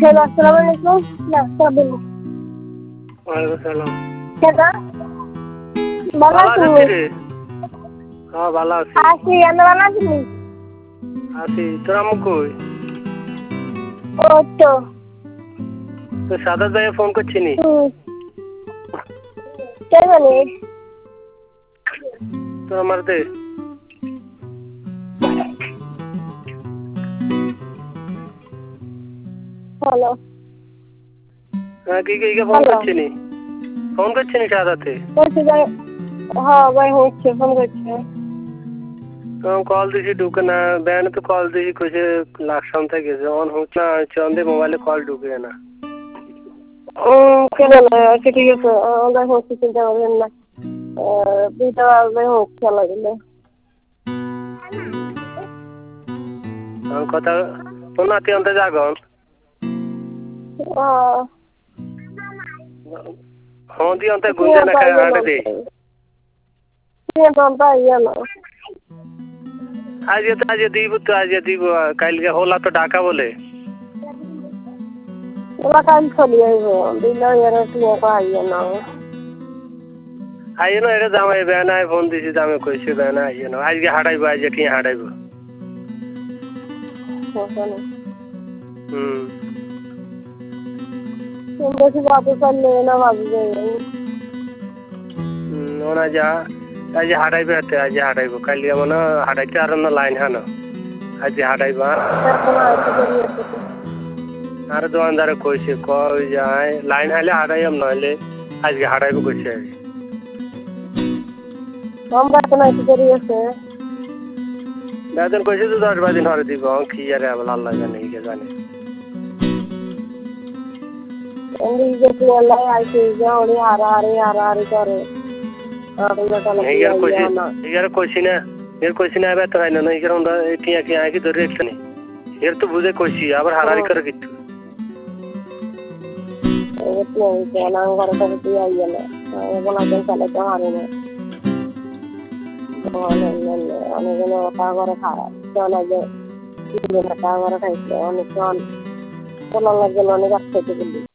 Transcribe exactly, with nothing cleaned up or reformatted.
Hello, আসসালামু আলাইকুম। না, সাবিন। ওয়ালাইকুম সালাম। কেডা? ভালো ভালো আছেন? আছিস রে? হ্যাঁ ভালো আছি। আছি, আপনি ভালো আছেন? আছি। তোর আম্মু কই? ও তো। তোর সাদাত ভাইয়া ফোন করছিনি? হুম। কে জানে? তোর আমার দে। হ্যালো। হ্যাঁ কি কি ফোন করছিনি? ফোন করছিনি সাদাতে? বলছি ভাই, হ্যাঁ ভাই হচ্ছে, ফোন করছে। কল দিছি ঢুকে না, ব্যানে তো কল দিছি কইছে লাকসাম থেকে গেছে, অন হচ্ছে না, চন্দে মোবাইলে কল ঢুকে না। ও কেন না? আচ্ছা ঠিক আছে, আমরা হচ্ছে, চিন্তা করবেন না। দুইটা ভাই হচ্ছে লাগলে। কথা তোর নাতি অন্তে জাগন? হ্যাঁ দি অন্তে গুঞ্জে না খায় আটে দে। আজ তো আজ দিব তো আজ দিব, কালকে হোলা তো ঢাকা বলে। ওলা কাল চলি আইব, দিলে এর তুই আইয়া না। আইয়ে না, এটা জামাই বেনায় ফোন দিছি, জামাই কইছে বেনা আইয়ে না, আজকে হাঁটাইবো, আজকে কি হাঁটাইবো। হুম বেশি বাবু করলে না ভাববে। হুম ওনা যা আজ হাঁটাইবে, হাতে আজ হাঁটাইবো, কালকে মনে হাঁটাইতে আর না লাইন হানো, আজ হাঁটাইবা। আর দোকানদারে কইছে কই যায় লাইন হাইলে হাঁটাইম, নইলে আজকে হাঁটাইবো কইছে। আমরা তো নাই দেরি আছে। বেতন কইছে তো দশ বারো দিন হরে দিব, কি আরে আল্লাহ জানে কি জানে। এমনি যে তুই আইছে যে ওরে হারাহারি হারাহারি করে। ইয়ার কইছি ইয়ার কইছি না, এর কইছি না বেতন আইনো না, এর আমরা টিয়া টিয়া আইকি ধরে রাখছি না, এর তো বুঝে কইছি আবার হারাহারি করে কিছু। তুই আইয়া না বলা চালাতে হারে না। অনেক ওটা করে খারাপ চলে যে খাইছে অনেক চল চলার লাগবে অনেক রাখতে